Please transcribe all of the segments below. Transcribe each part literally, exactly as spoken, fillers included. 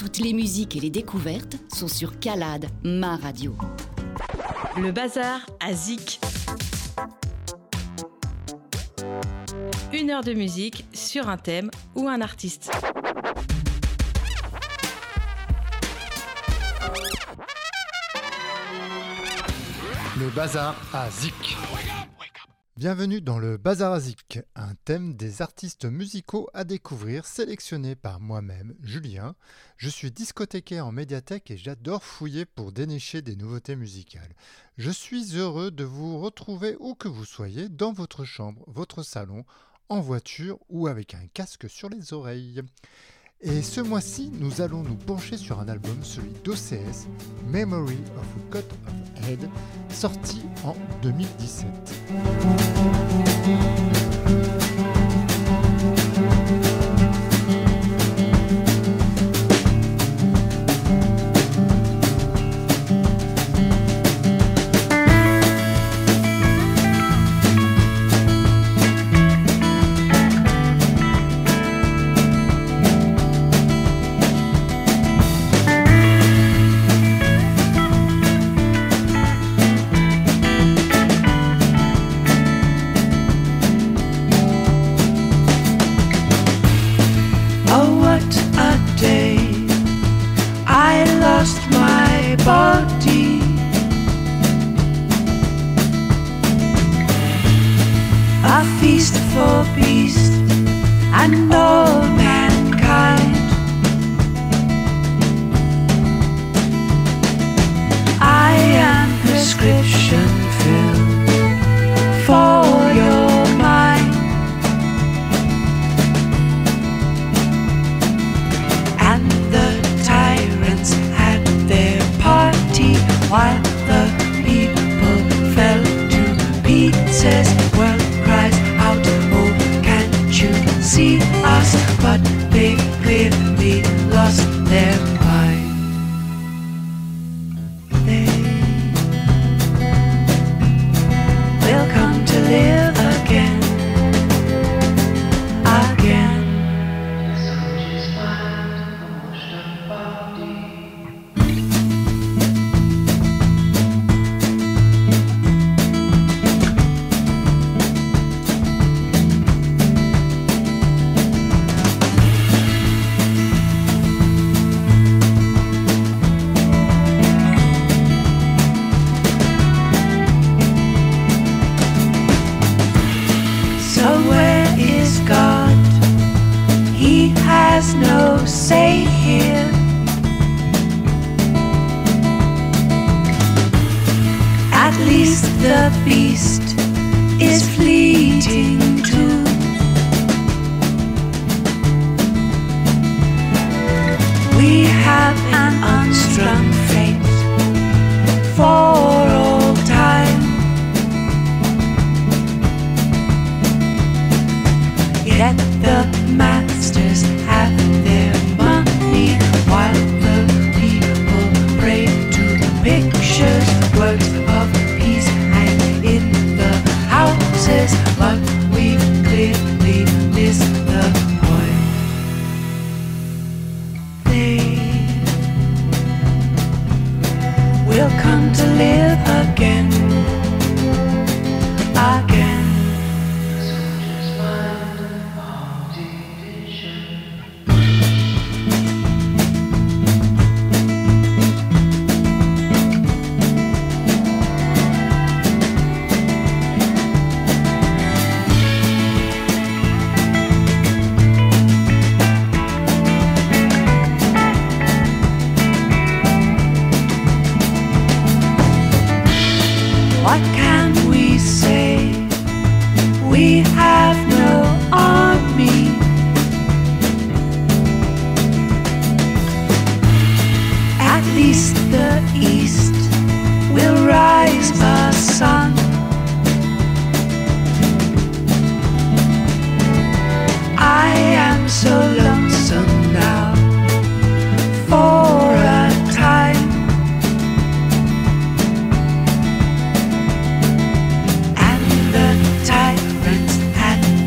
Toutes les musiques et les découvertes sont sur Calade, ma radio. Le bazar à Zik. Une heure de musique sur un thème ou un artiste. Le bazar à Zik. Bienvenue dans le Bazar à Zik, un thème des artistes musicaux à découvrir sélectionné par moi-même, Julien. Je suis discothécaire en médiathèque et j'adore fouiller pour dénicher des nouveautés musicales. Je suis heureux de vous retrouver où que vous soyez, dans votre chambre, votre salon, en voiture ou avec un casque sur les oreilles. Et ce mois-ci, nous allons nous pencher sur un album, celui d'O C S, Memory of a Cut of Head, sorti en deux mille dix-sept.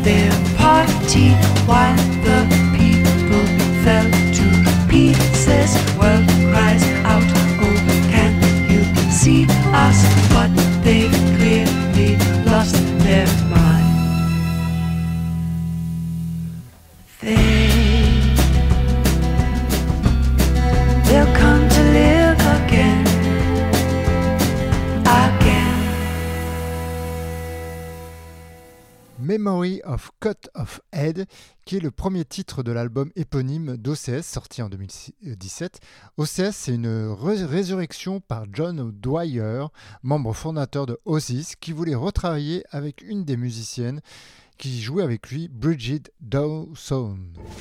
While the people fell to pieces. Memory of Cut of Head, qui est le premier titre de l'album éponyme d'O C S, sorti en deux mille dix-sept. O C S, c'est une ré- résurrection par John Dwyer, membre fondateur de Oasis, qui voulait retravailler avec une des musiciennes qui jouait avec lui, Bridget Dawson.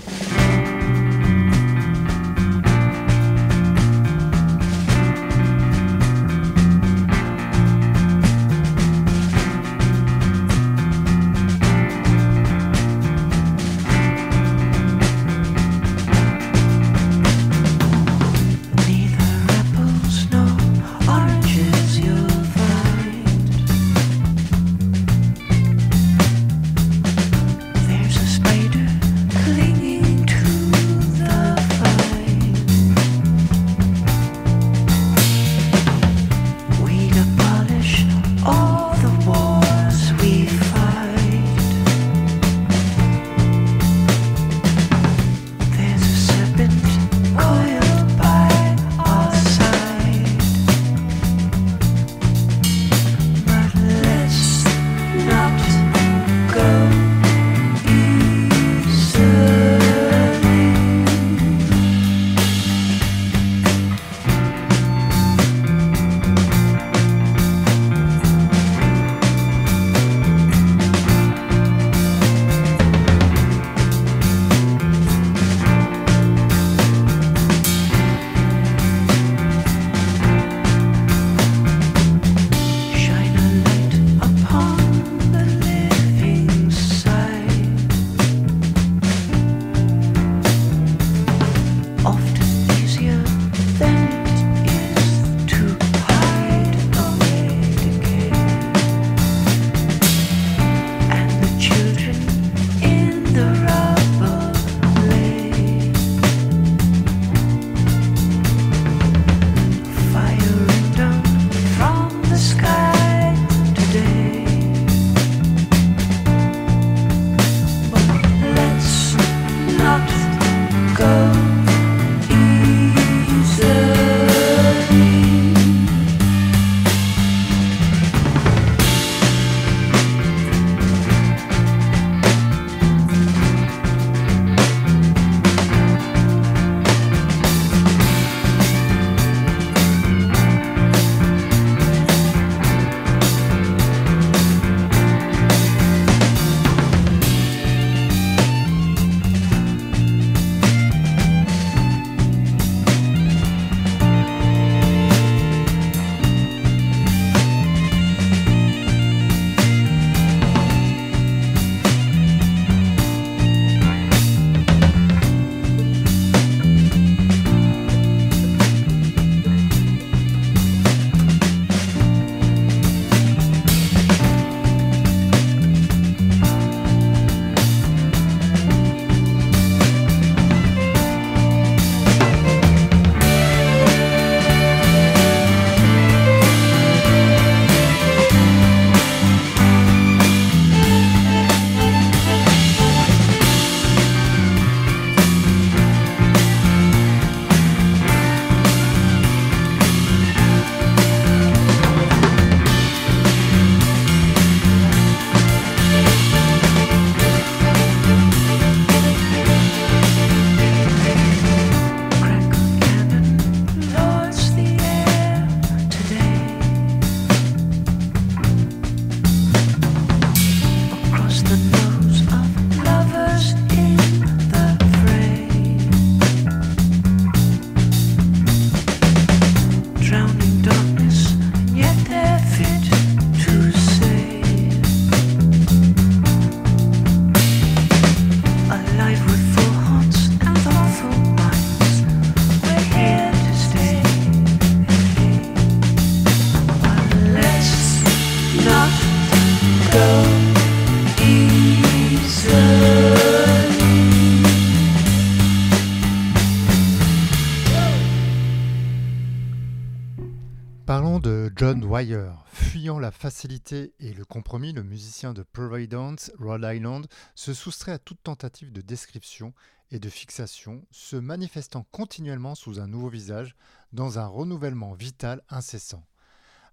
Parlons de John Dwyer. Fuyant la facilité et le compromis, le musicien de Providence, Rhode Island, se soustrait à toute tentative de description et de fixation, se manifestant continuellement sous un nouveau visage, dans un renouvellement vital incessant.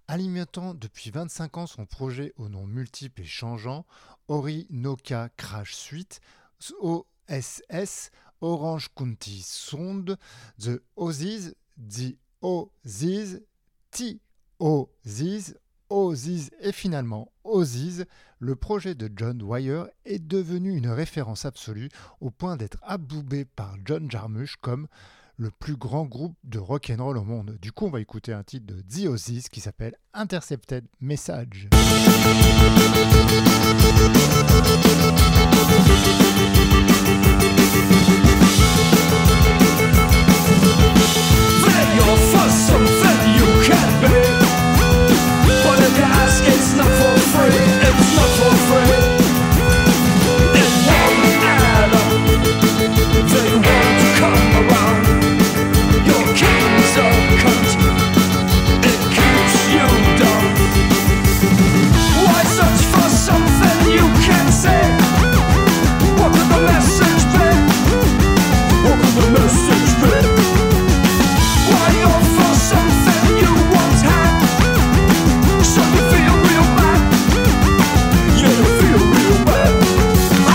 Alimentant depuis vingt-cinq ans son projet au nom multiple et changeant, Orinoco Crash Suite, O S S, Orange County Sound, The Ozzies, The Ozzies, T Ozzies, Ozzies et finalement Ozzies, le projet de John Dwyer est devenu une référence absolue au point d'être aboubé par John Jarmusch comme le plus grand groupe de rock'n'roll au monde. Du coup, on va écouter un titre de The Ozzies qui s'appelle Intercepted Message. You're for something you can't be, but if you ask, it's not for free. It's not for free. It won't add up. They won't come around. Your king's a cunt. It keeps you down. Why search for something you can't say? What could the message be? What could the message be? Why you're for something you once had, so you feel real bad. Yeah, you feel real bad. Oh.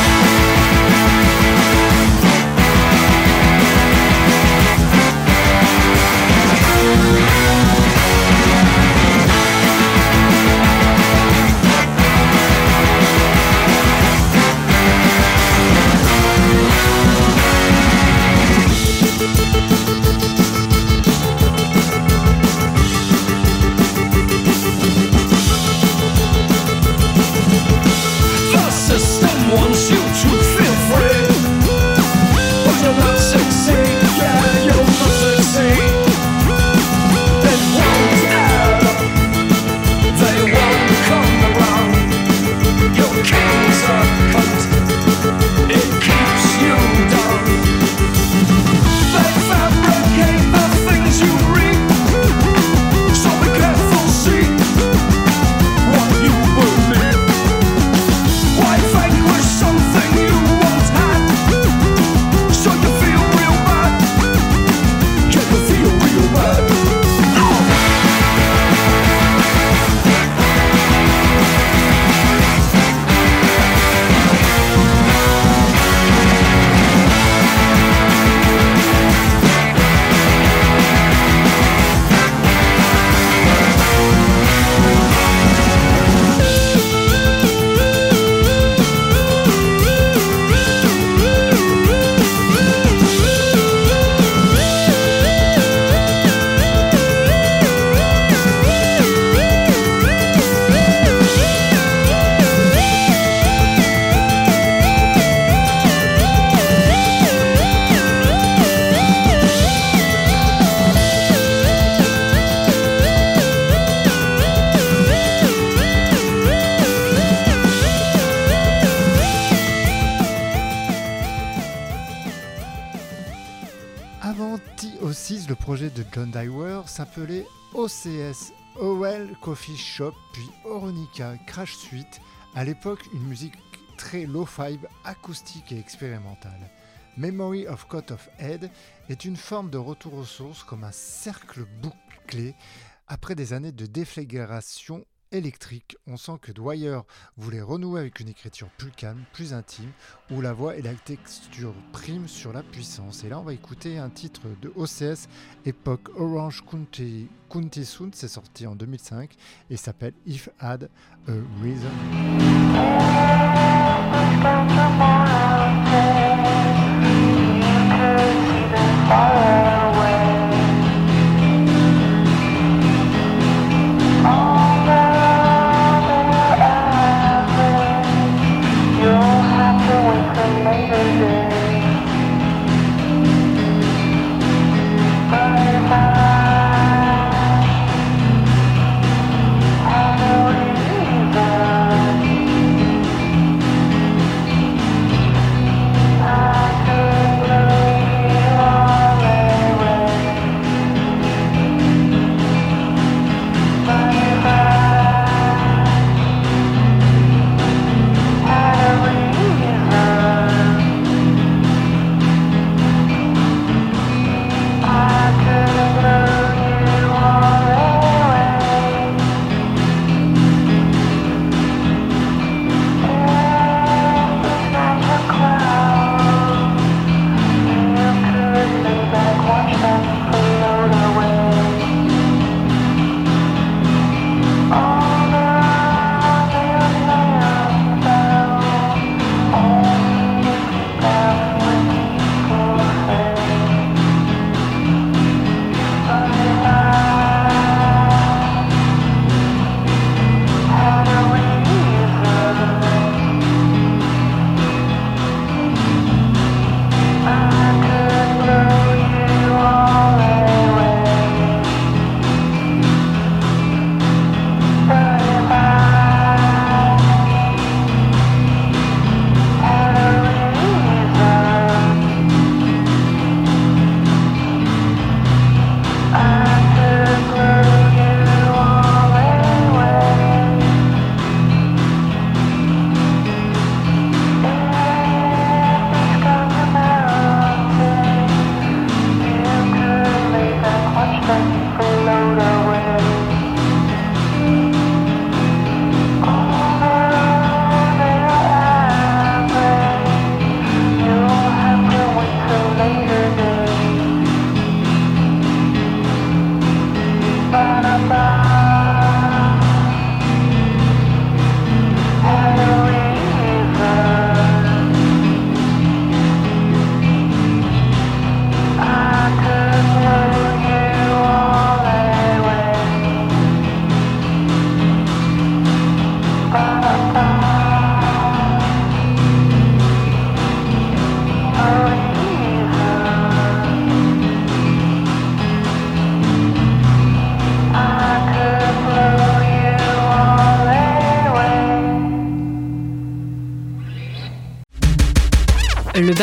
The system wants you to feel free, but you'll not succeed. Yeah, you'll not succeed. It won't add up. They won't come around. Your king's a cunt. It keeps you down. They fabricate the things you read, so be careful, see what you believe. Why vanquish something you once had, so you feel real bad? Can you feel real bad? Oh. Avant T O six, le projet de John Dwyer s'appelait O C S, Owell Coffee Shop, puis Orinoco Crash Suite, à l'époque une musique très low-fi, acoustique et expérimentale. Memory of Cut of Head est une forme de retour aux sources comme un cercle bouclé. Après des années de déflagration électrique, on sent que Dwyer voulait renouer avec une écriture plus calme, plus intime, où la voix et la texture priment sur la puissance. Et là, on va écouter un titre de O C S, époque Orange County, County Sound, c'est sorti en deux mille cinq et s'appelle If Had a Reason. I know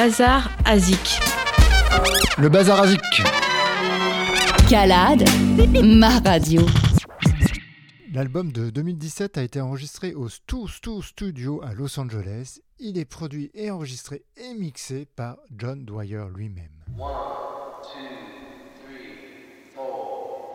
Bazar à Zik. Le Bazar à Zik. Calade, ma radio. L'album de deux mille dix-sept a été enregistré au Stu Stu Studio à Los Angeles. Il est produit et enregistré et mixé par John Dwyer lui-même. One, two, three, four.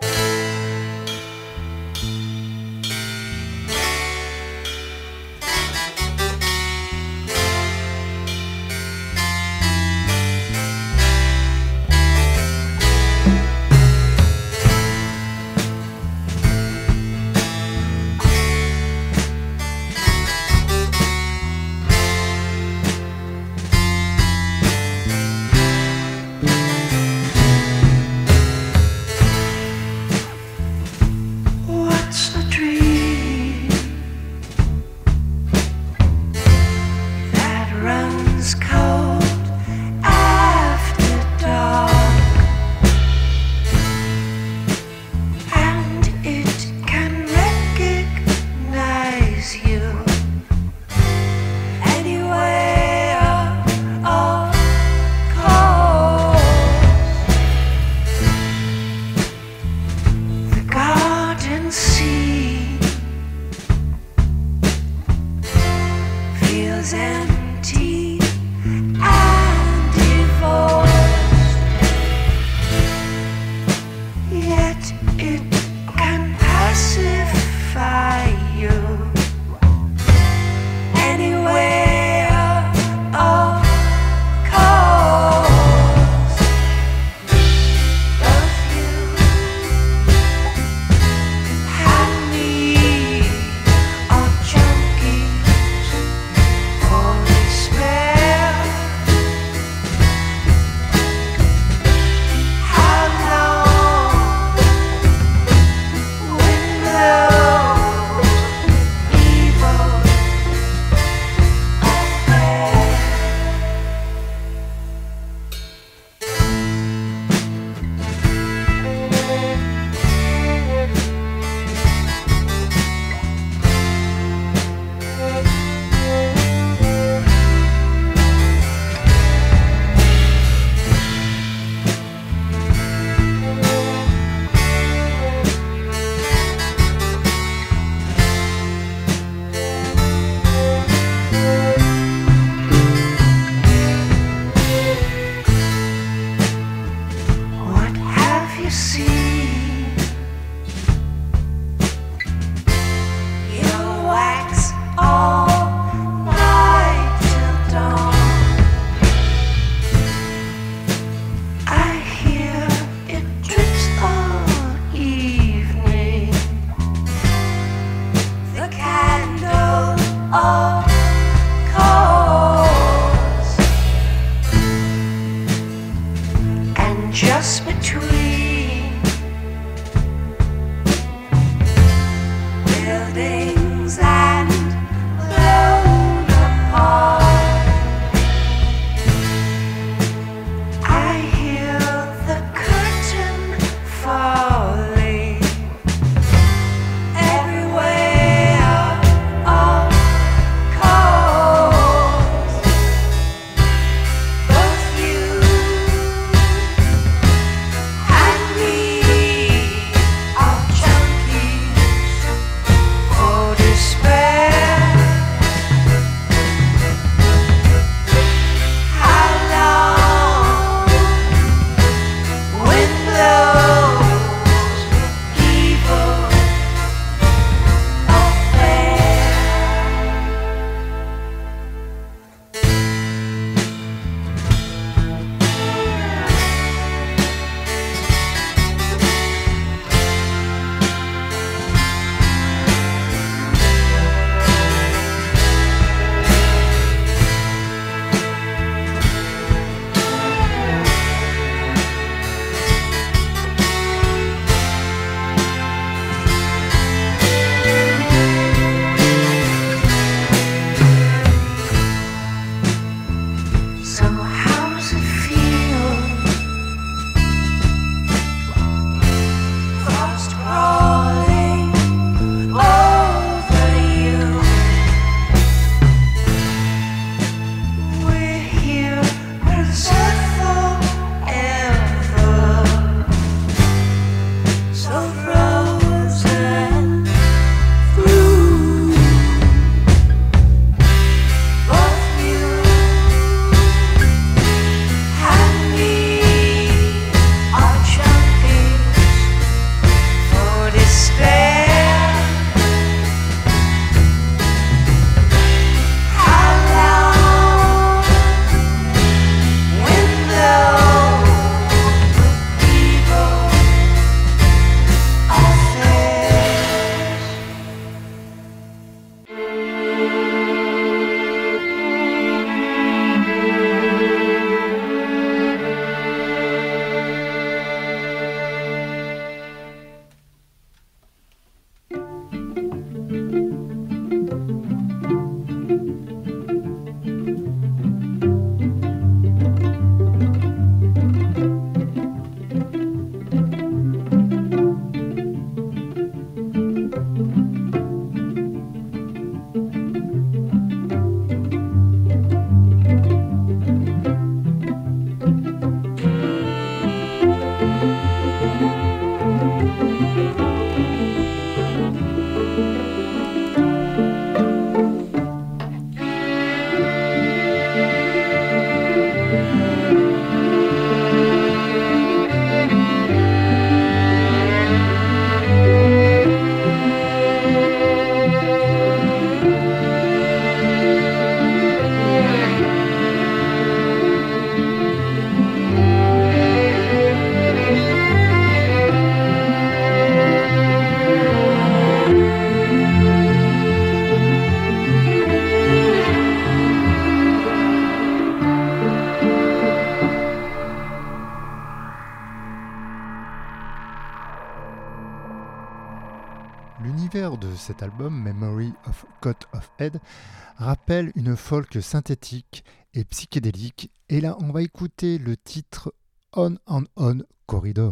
I l'univers de cet album, Memory of Cut of Head, rappelle une folk synthétique et psychédélique. Et là, on va écouter le titre On and On Corridor.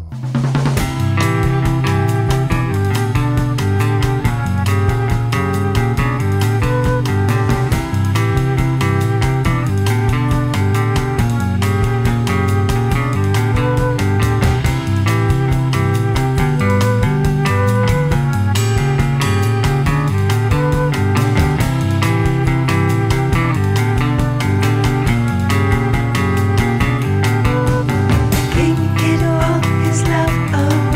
King, he'd walk his love away.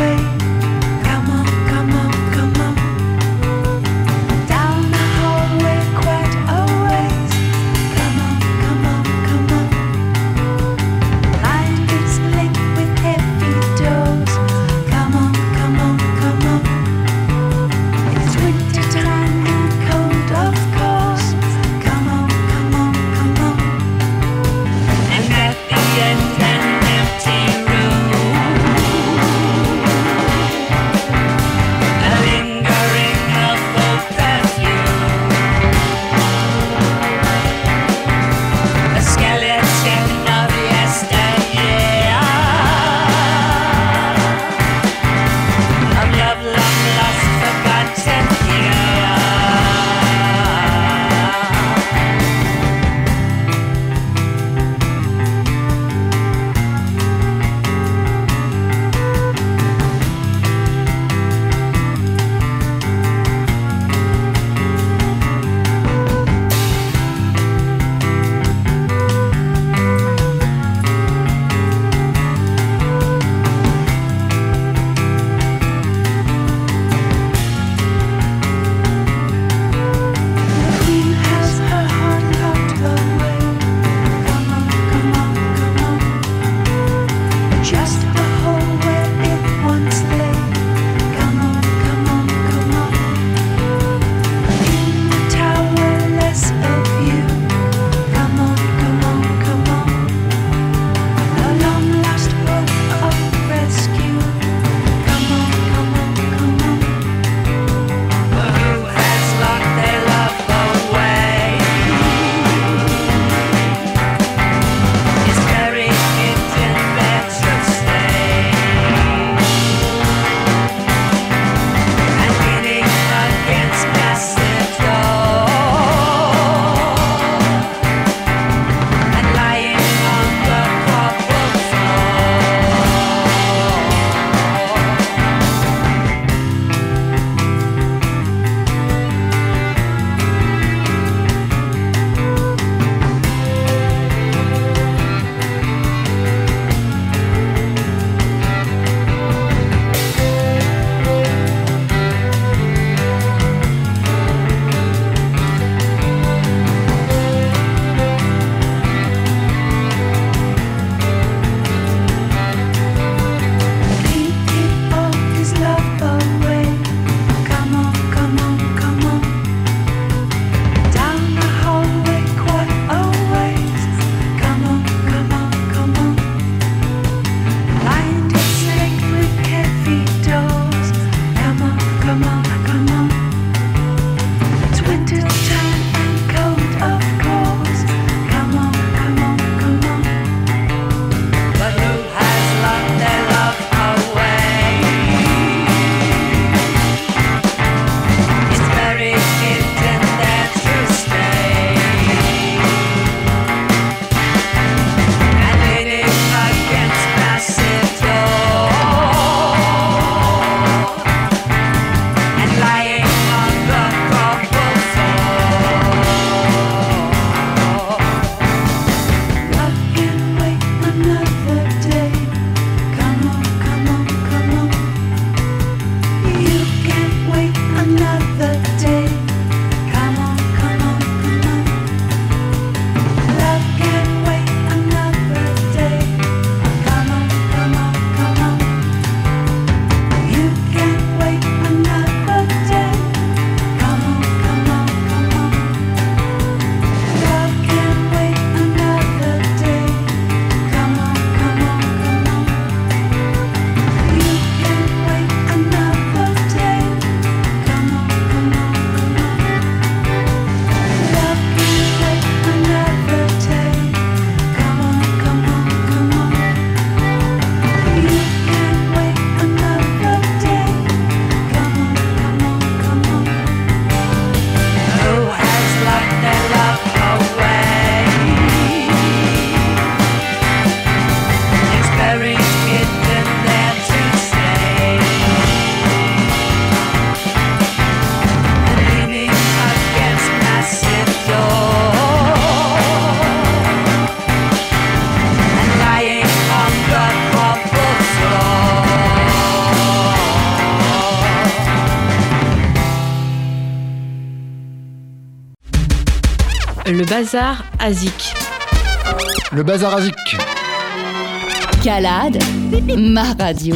Le bazar à Zik. Le bazar à Zik. Calade, ma radio.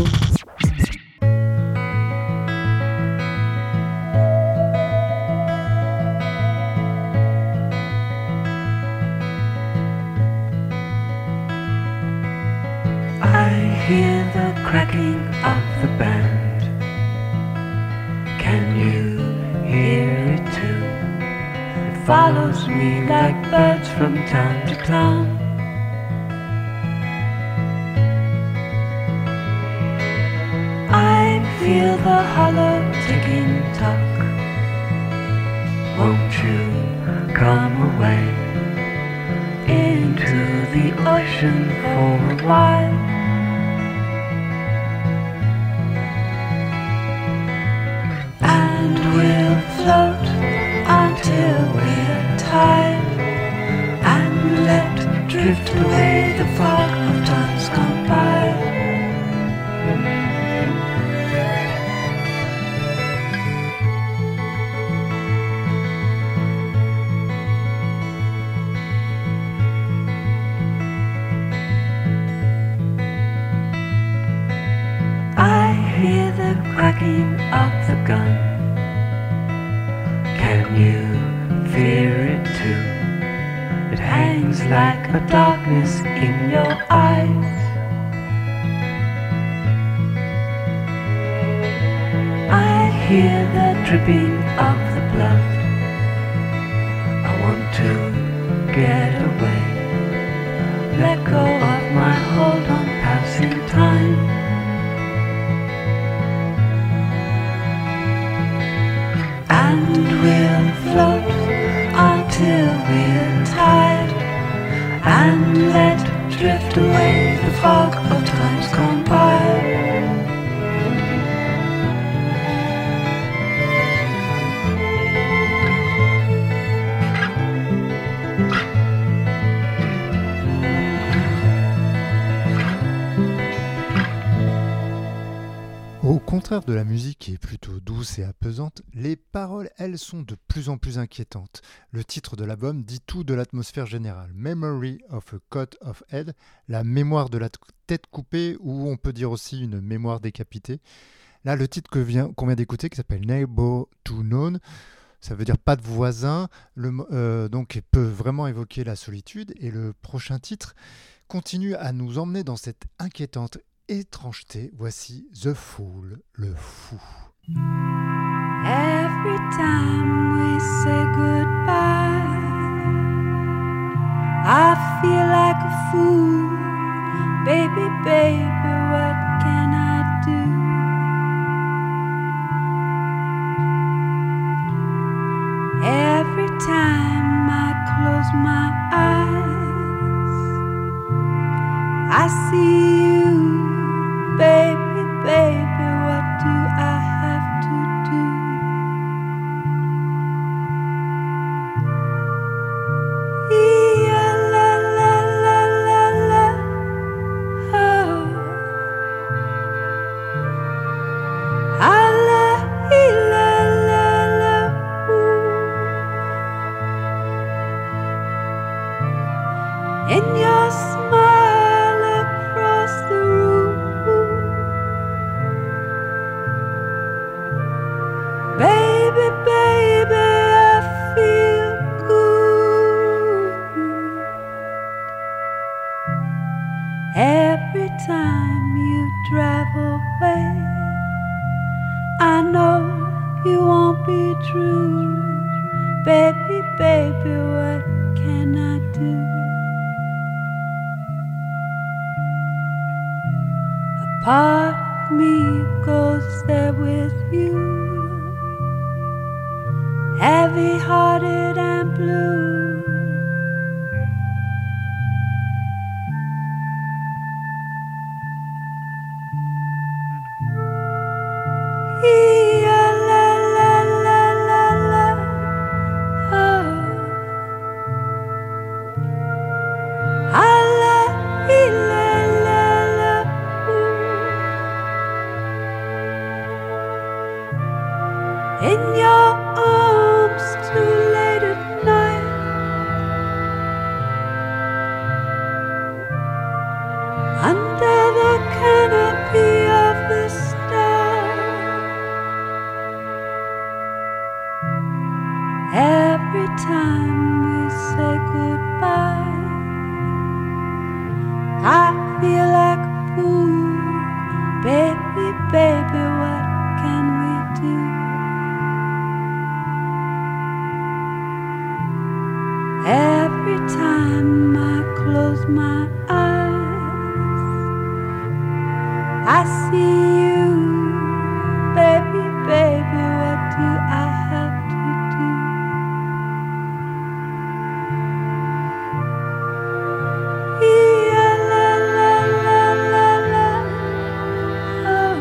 I hear the cracking of the band. Can you hear it too? It follows me like birds from town to town. I feel the hollow ticking tock. Won't you come away into the ocean for a while? And we'll float until we're tired, and let drift away the fog of times gone by. I hear the cracking of the gun. Can you fear it too? It hangs like a darkness in your eyes. I hear the dripping of the blood. I want to get away, let go of my hold on passing time. And we'll float until we're tired, and let drift away the fog of times gone by. Au contraire de la musique qui est plutôt douce et apaisante, les paroles, elles, sont de plus en plus inquiétantes. Le titre de l'album dit tout de l'atmosphère générale. Memory of a Cut of Head, la mémoire de la t- tête coupée, ou on peut dire aussi une mémoire décapitée. Là, le titre que vient, qu'on vient d'écouter, qui s'appelle Neighbor to None, ça veut dire pas de voisin, le, euh, donc peut vraiment évoquer la solitude. Et le prochain titre continue à nous emmener dans cette inquiétante étrangeté. Voici The Fool, le fou. Every time we say goodbye, I feel like a fool. Baby, baby, what can I do? Every time I close my eyes, I see you. Baby, baby, what do I have to do? Yeah, la, la, la, la, la. Oh. Ah, la, ee, la, la, la, ooh. In your smile across the room, baby, baby, I feel good. Every time you drive away, I know you won't be true. Baby, baby, what can I do? A part of me goes there with you, heavy-hearted and blue. Yeah, la, la, la, la, la. Oh. Ah, la, ee, la, la, la. Ooh. In your arms too late at night, baby, what can we do? Every time I close my eyes, I see you, baby, baby, what do I have to do? Yeah, la, la, la, la, la, oh.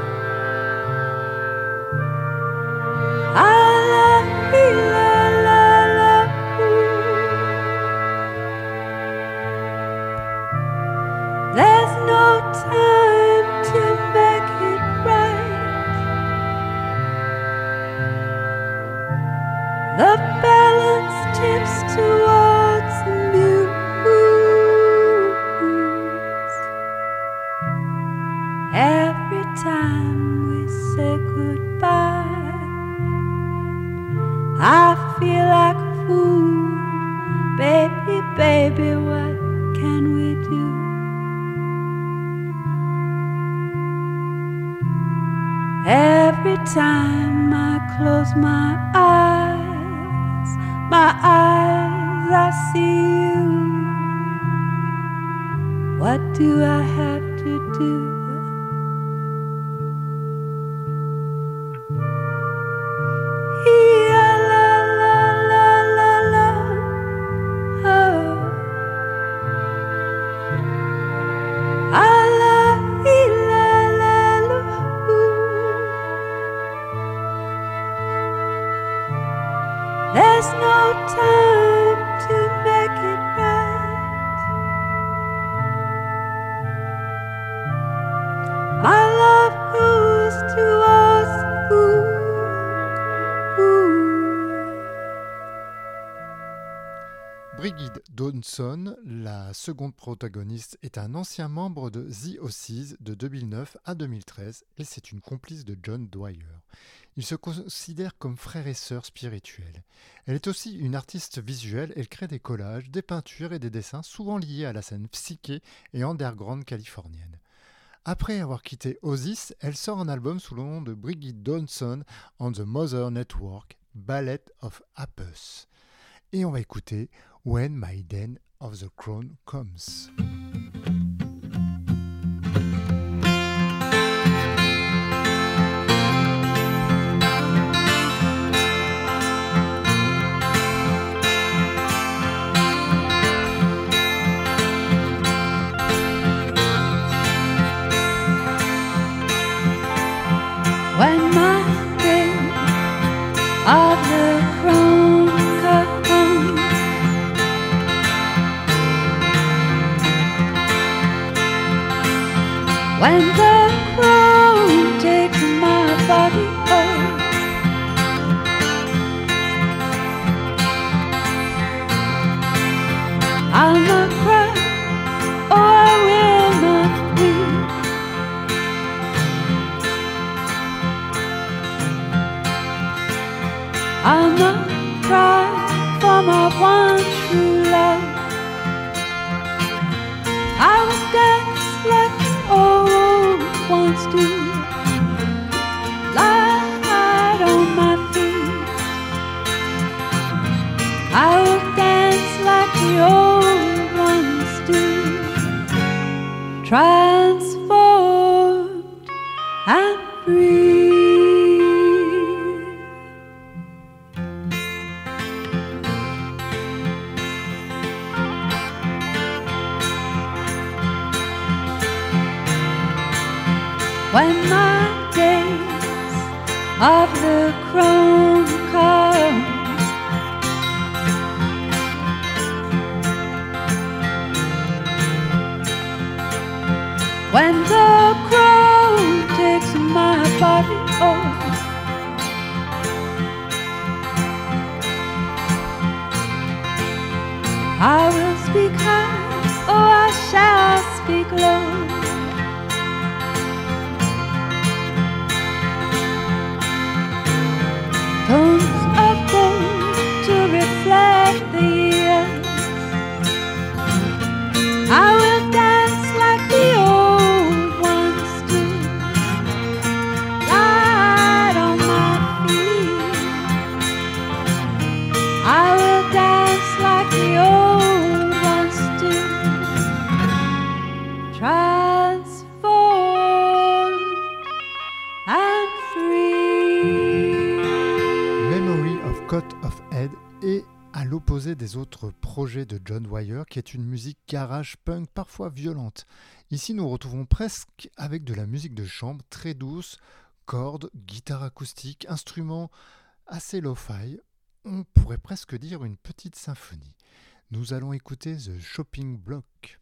Ah, la, ee, la, la, la, ooh. There's no time to make it right. The balance tips towards muse. Every time we say goodbye, I feel like a fool. Baby, baby, what can we do? Every time I close my eyes, my eyes, I see you. What do I have to do? Yeah, la, la, la, la, la, oh. Ah, la, ee, la, la, la, ooh. There's no time to make it right. My love goes towards ooh, ooh. Brigid Dawson, la seconde protagoniste, est un ancien membre de The Ossies de deux mille neuf à deux mille treize et c'est une complice de John Dwyer. Ils se considèrent comme frères et sœurs spirituels. Elle est aussi une artiste visuelle, elle crée des collages, des peintures et des dessins souvent liés à la scène psyché et underground californienne. Après avoir quitté Oasis, elle sort un album sous le nom de Brigid Dawson on the Mother Network, Ballet of Apus. Et on va écouter When My Day of the Crown Comes. When my day of the crown comes, when the crown takes my body off, I'll not cry, oh, I will not weep. I'll not cry for my one true love. I will dance like the old ones do, light on my feet. I will dance like the old ones do, transformed and free. When my days of the crown come, when the crown takes my body off, I will speak high, oh, I shall speak low. Tones of gold to reflect the years. I will dance like the old ones do, and free. Memory of Cut of Head est à l'opposé des autres projets de John Wire, qui est une musique garage punk parfois violente. Ici, nous retrouvons presque avec de la musique de chambre très douce, cordes, guitare acoustique, instruments assez lo-fi. On pourrait presque dire une petite symphonie. Nous allons écouter The Shopping Block.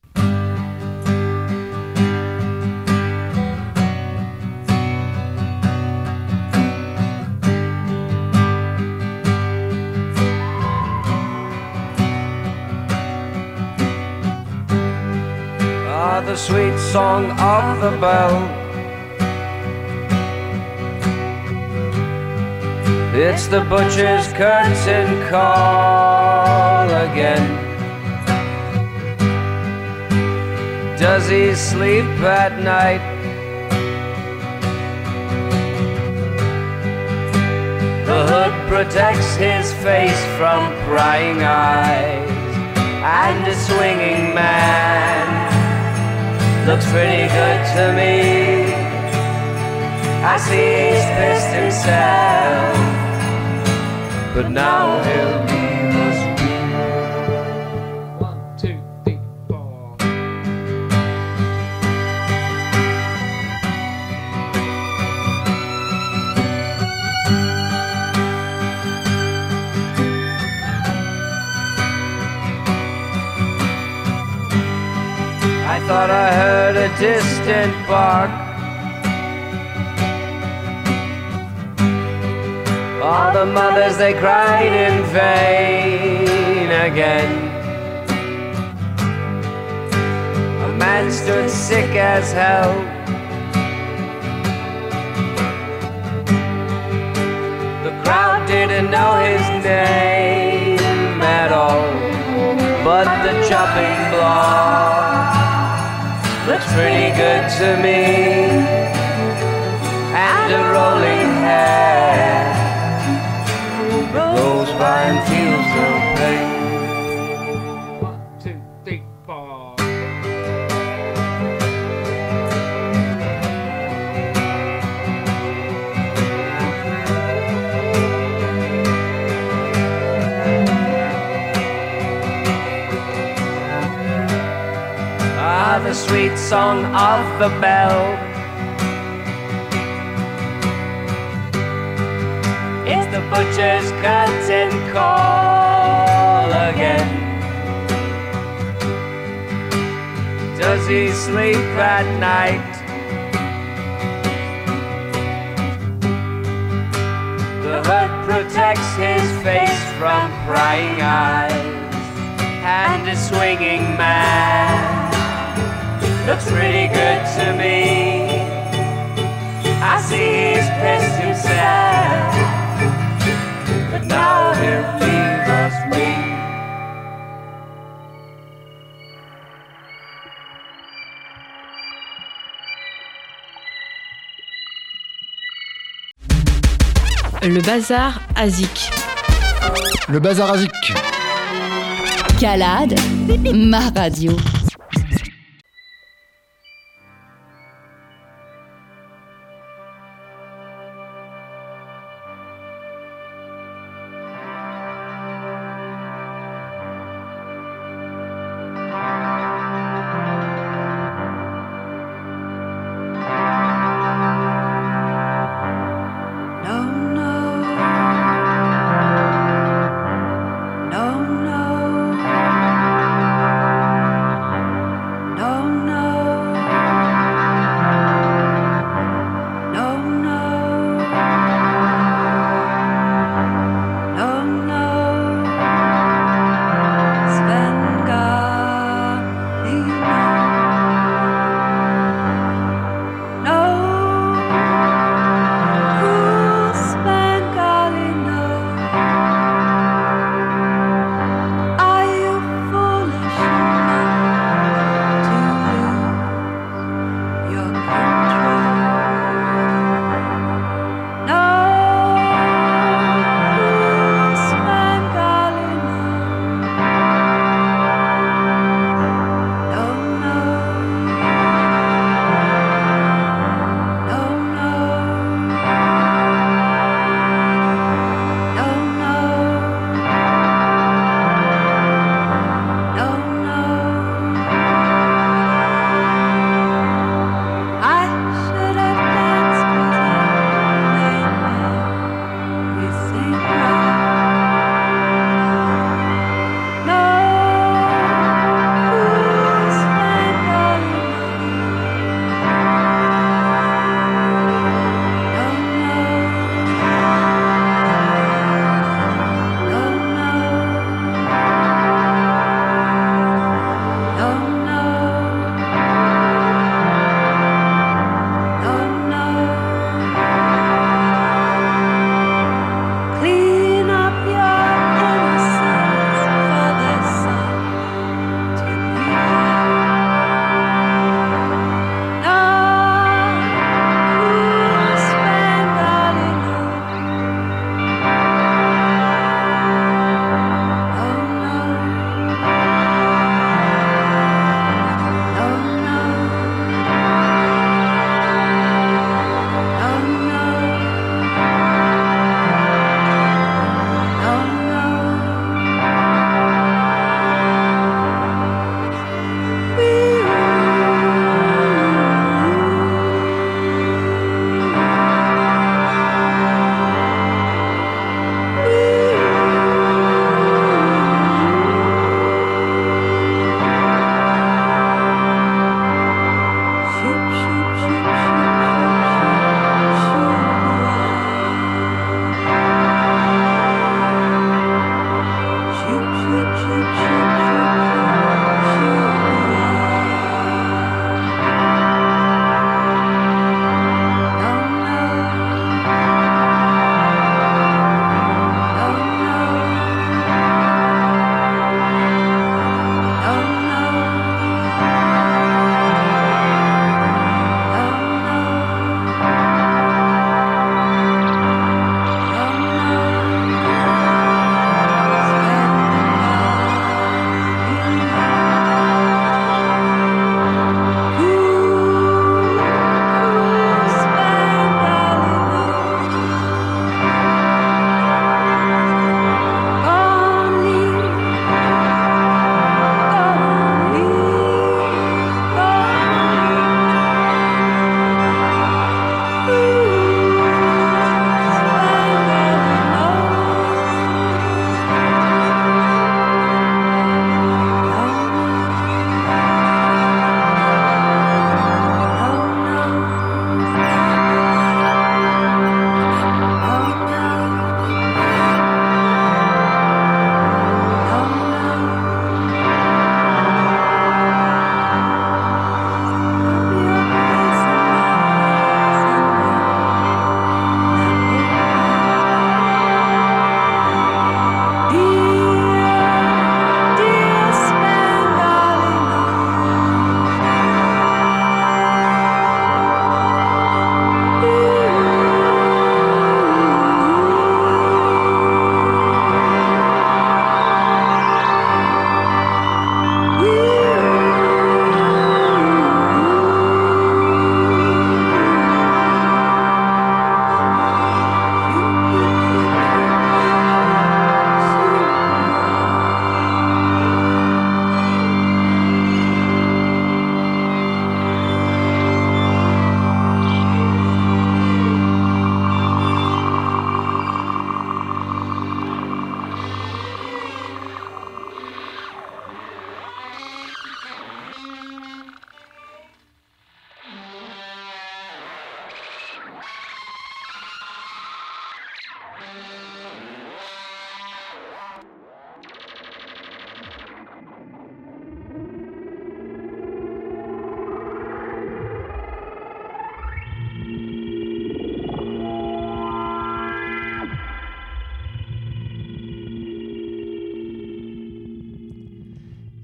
Ah, the sweet song of the bell. It's the butcher's curtain call again. Does he sleep at night? The hood protects his face from prying eyes, and a swinging man looks pretty good to me. I see he's pissed himself, but now he'll leave us. One, two, three, four. I thought I heard a distant bark. All the mothers, they cried in vain again. A man stood sick as hell. The crowd didn't know his name at all, but the chopping block looks pretty good to me. And a rolling hair goes by and feels no pain. One, two, three, four. Ah, the sweet song of the bell. It's the butcher's curtain call again. Does he sleep at night? The hood protects his face from prying eyes, and a swinging man looks pretty good to me. I see he's pissed himself, but now he'll leave us me. Le bazar à Zik. Le bazar à Zik. Calade, ma radio. No, no, no.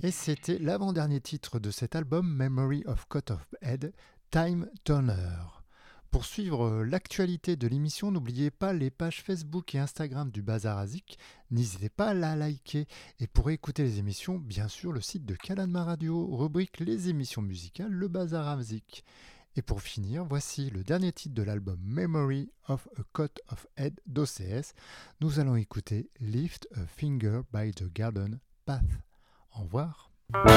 Et c'était l'avant-dernier titre de cet album Memory of Cut Off Head, Time Turner. Pour suivre l'actualité de l'émission, n'oubliez pas les pages Facebook et Instagram du Bazar à Zik. N'hésitez pas à la liker. Et pour écouter les émissions, bien sûr, le site de Kaladma Radio, rubrique les émissions musicales, le Bazar à Zik. Et pour finir, voici le dernier titre de l'album Memory of a Cut of Head d'O C S. Nous allons écouter Lift a Finger by the Garden Path. Au revoir.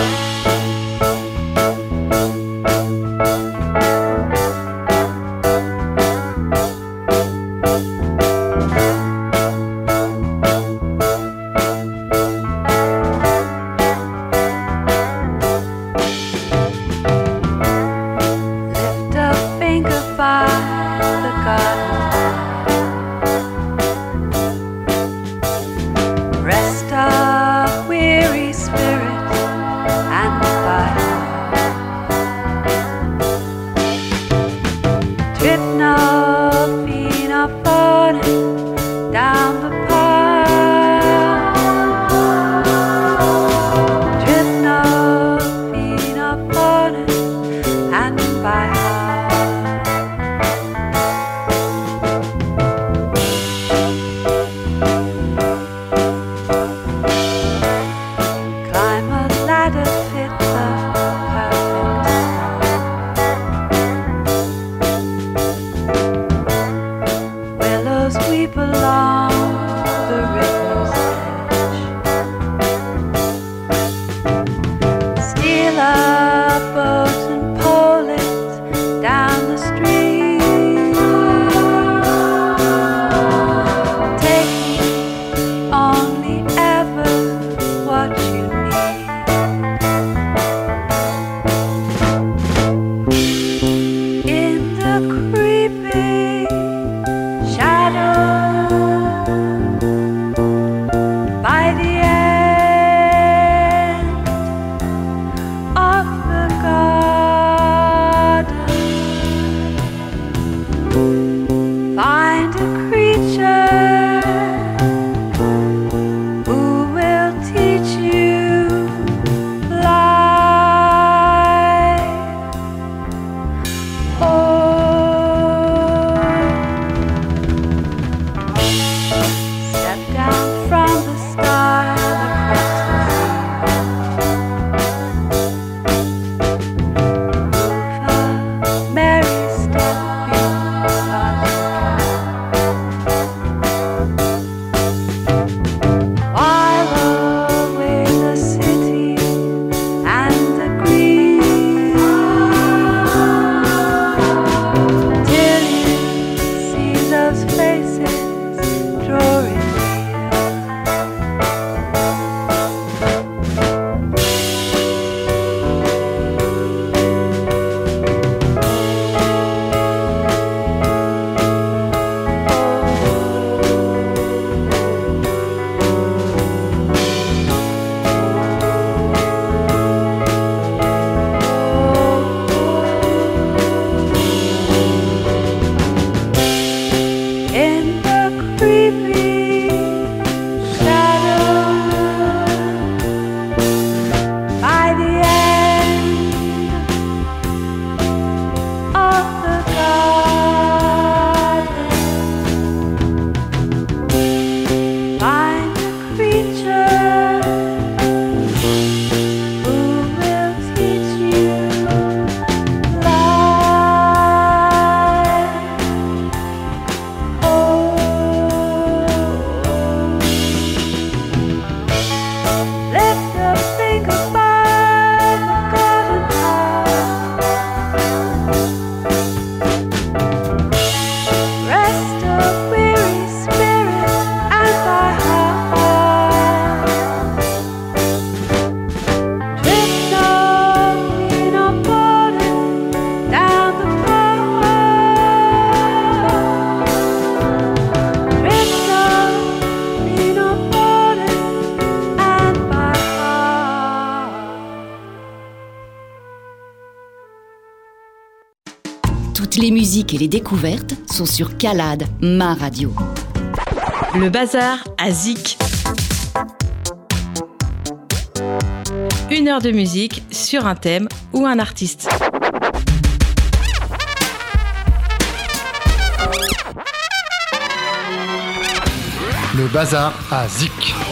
Toutes les musiques et les découvertes sont sur Kalad, ma radio. Le Bazar à Zik. Une heure de musique sur un thème ou un artiste. Le bazar à Zik.